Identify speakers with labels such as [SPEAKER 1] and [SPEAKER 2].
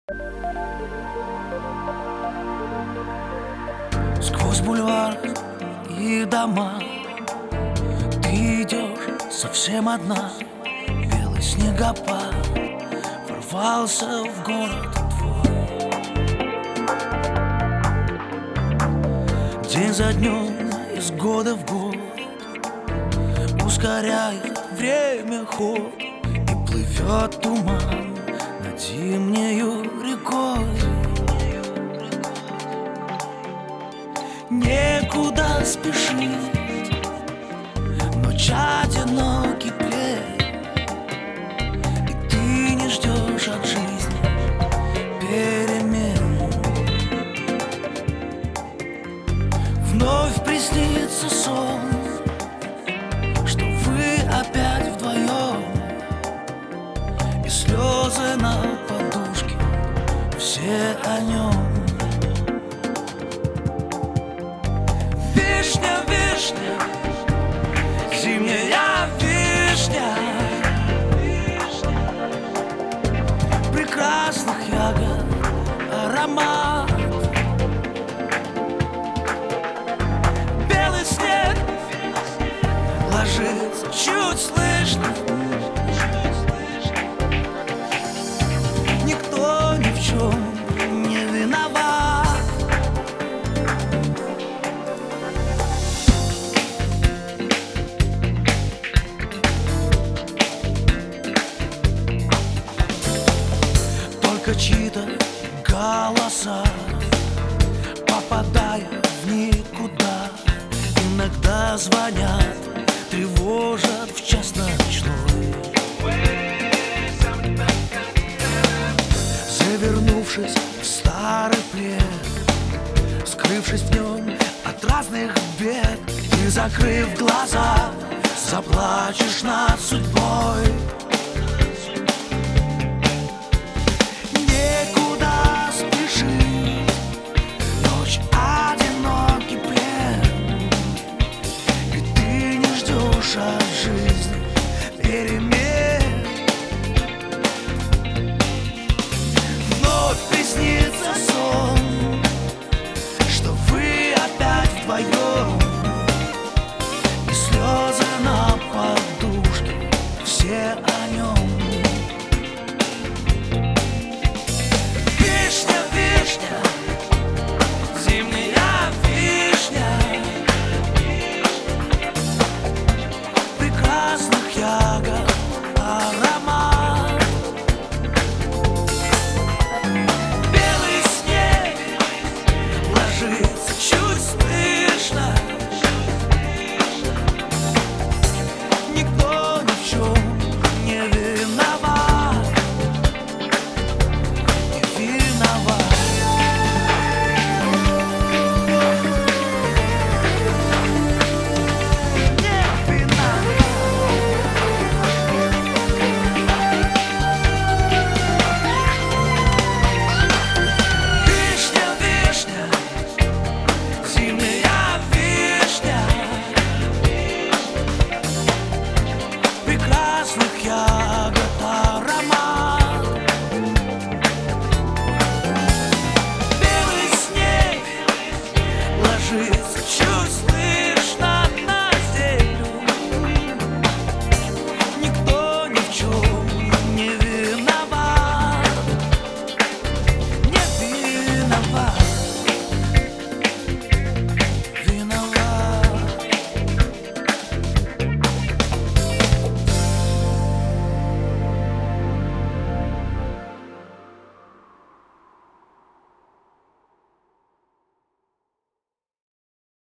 [SPEAKER 1] Сквозь бульвар и дома ты идешь совсем одна. Белый снегопад ворвался в город твой. День за днем, из года в год ускоряет время ход, и плывет туман над зимнею рекой. Некуда спешить, ночь одинокий плед, и ты не ждешь от жизни перемен. Вновь приснится сон, что вы опять вдвоем, и слезы на подушке, все о нем. Вишня, вишня, зимняя вишня, прекрасных ягод аромат. Белый снег ложится чуть слышно, никто ни в чем не виноват. Только чьи-то голоса, попадая в никуда, иногда звонят, тревожат в час ночной. Завернувшись в старый плед, скрывшись в нем от разных бед, ты, закрыв глаза, заплачешь над судьбой.